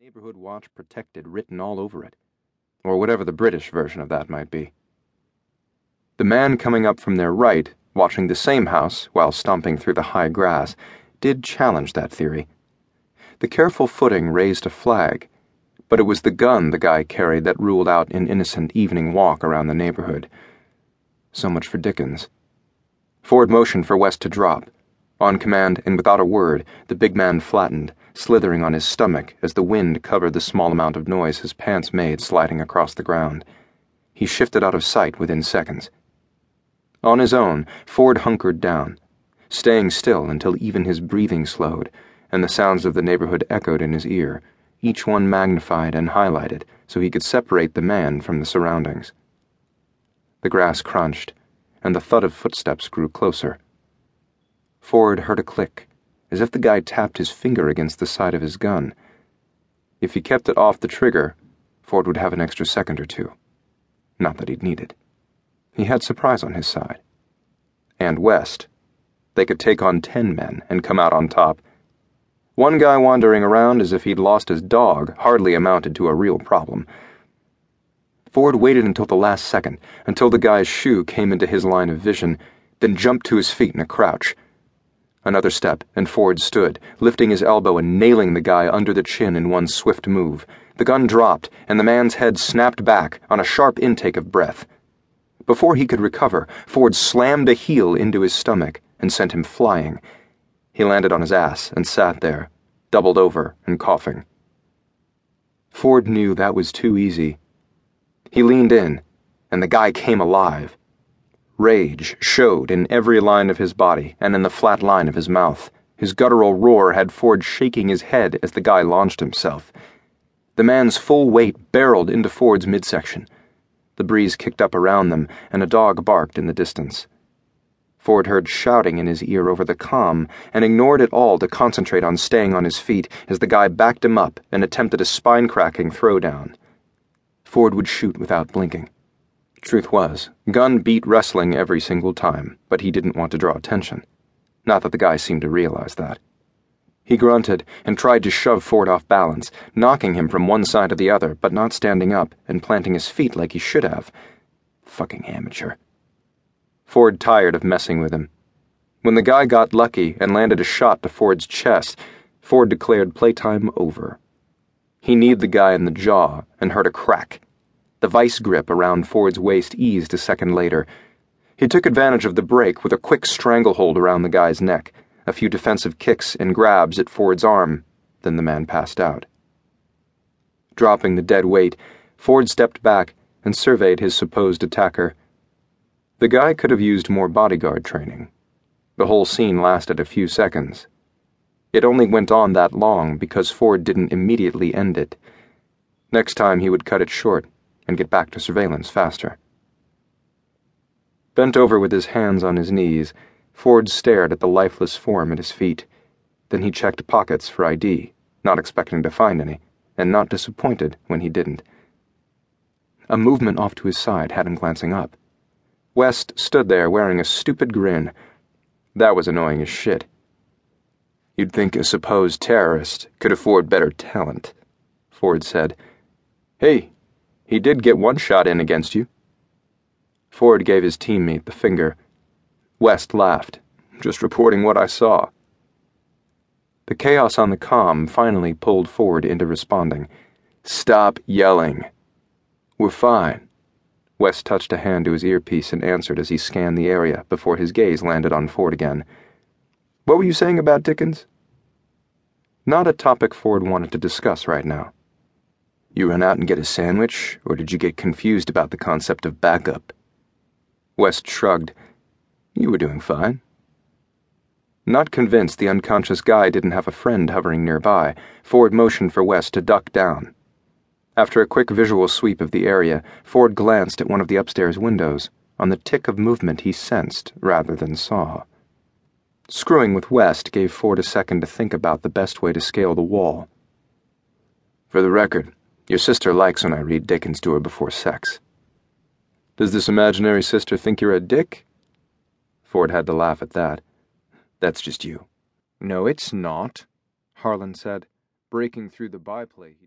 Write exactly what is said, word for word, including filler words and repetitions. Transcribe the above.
Neighborhood Watch Protected written all over it, or whatever the British version of that might be. The man coming up from their right, watching the same house while stomping through the high grass, did challenge that theory. The careful footing raised a flag, but it was the gun the guy carried that ruled out an innocent evening walk around the neighborhood. So much for Dickens. Ford motioned for West to drop. On command, and without a word, the big man flattened, slithering on his stomach as the wind covered the small amount of noise his pants made sliding across the ground. He shifted out of sight within seconds. On his own, Ford hunkered down, staying still until even his breathing slowed, and the sounds of the neighborhood echoed in his ear, each one magnified and highlighted so he could separate the man from the surroundings. The grass crunched, and the thud of footsteps grew closer. Ford heard a click, as if the guy tapped his finger against the side of his gun. If he kept it off the trigger, Ford would have an extra second or two. Not that he'd need it. He had surprise on his side. And West. They could take on ten men and come out on top. One guy wandering around as if he'd lost his dog hardly amounted to a real problem. Ford waited until the last second, until the guy's shoe came into his line of vision, then jumped to his feet in a crouch. Another step, and Ford stood, lifting his elbow and nailing the guy under the chin in one swift move. The gun dropped, and the man's head snapped back on a sharp intake of breath. Before he could recover, Ford slammed a heel into his stomach and sent him flying. He landed on his ass and sat there, doubled over and coughing. Ford knew that was too easy. He leaned in, and the guy came alive. Rage showed in every line of his body and in the flat line of his mouth. His guttural roar had Ford shaking his head as the guy launched himself. The man's full weight barreled into Ford's midsection. The breeze kicked up around them, and a dog barked in the distance. Ford heard shouting in his ear over the comm and ignored it all to concentrate on staying on his feet as the guy backed him up and attempted a spine-cracking throwdown. Ford would shoot without blinking. Truth was, gun beat wrestling every single time, but he didn't want to draw attention. Not that the guy seemed to realize that. He grunted and tried to shove Ford off balance, knocking him from one side to the other, but not standing up and planting his feet like he should have. Fucking amateur. Ford tired of messing with him. When the guy got lucky and landed a shot to Ford's chest, Ford declared playtime over. He kneed the guy in the jaw and heard a crack. The vice grip around Ford's waist eased a second later. He took advantage of the break with a quick stranglehold around the guy's neck, a few defensive kicks and grabs at Ford's arm, then the man passed out. Dropping the dead weight, Ford stepped back and surveyed his supposed attacker. The guy could have used more bodyguard training. The whole scene lasted a few seconds. It only went on that long because Ford didn't immediately end it. Next time he would cut it short and get back to surveillance faster. Bent over with his hands on his knees, Ford stared at the lifeless form at his feet. Then he checked pockets for I D, not expecting to find any, and not disappointed when he didn't. A movement off to his side had him glancing up. West stood there wearing a stupid grin. That was annoying as shit. You'd think a supposed terrorist could afford better talent, Ford said. Hey, he did get one shot in against you. Ford gave his teammate the finger. West laughed. Just reporting what I saw. The chaos on the comm finally pulled Ford into responding. Stop yelling. We're fine. West touched a hand to his earpiece and answered as he scanned the area before his gaze landed on Ford again. What were you saying about Dickens? Not a topic Ford wanted to discuss right now. You run out and get a sandwich, or did you get confused about the concept of backup? West shrugged. You were doing fine. Not convinced the unconscious guy didn't have a friend hovering nearby, Ford motioned for West to duck down. After a quick visual sweep of the area, Ford glanced at one of the upstairs windows, on the tick of movement he sensed rather than saw. Screwing with West gave Ford a second to think about the best way to scale the wall. For the record, your sister likes when I read Dickens to her before sex. Does this imaginary sister think you're a dick? Ford had to laugh at that. That's just you. No, it's not, Harlan said, breaking through the byplay.